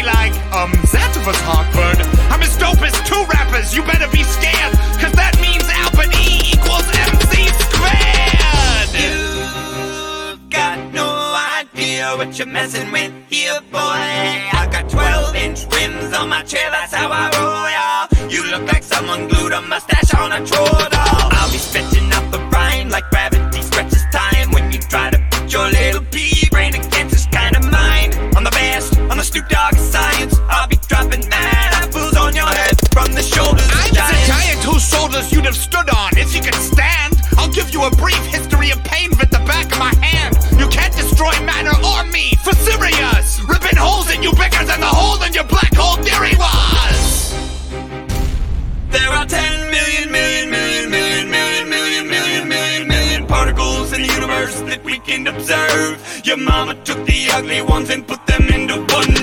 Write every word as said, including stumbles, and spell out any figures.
like, um, that was awkward. I'm as dope as two rappers, you better be scared, cause that means Albert E equals M C squared. You've got no idea what you're messing with here, boy. I got twelve inch rims on my chair, that's how I roll, y'all. You look like someone glued a mustache on a troll doll. I'll be stretching out the rhyme like gravity stretches time. When you try to put your little pea brain against this kind of mind. On the best, on the Snoop Dogg science, I'll be dropping mad apples on your head from the shoulders of I was a giants. giant whose shoulders you'd have stood on if you could stand. I'll give you a brief history of pain with the back of my hand. You can't destroy matter or me for serious. Ripping holes in you bigger than the hole in your black hole theory was. There are ten million, million, million, million, million, million, million, million, million particles in the universe that we can observe. Your mama took the ugly ones and put them into one